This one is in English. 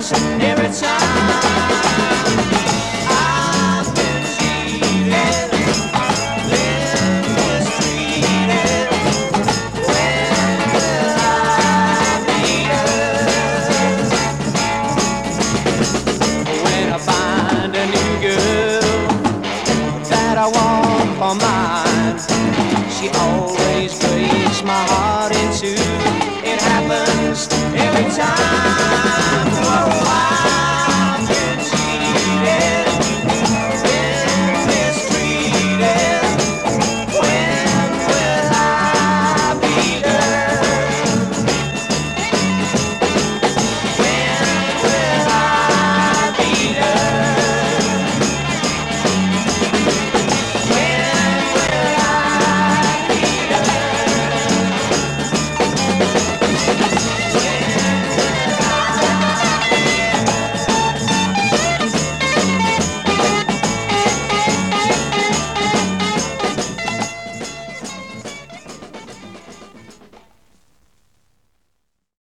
happens every time. I've been cheated, been mistreated. When will I meet her? When I find a new girl that I want for mine, she always breaks my heart in two. It happens every time.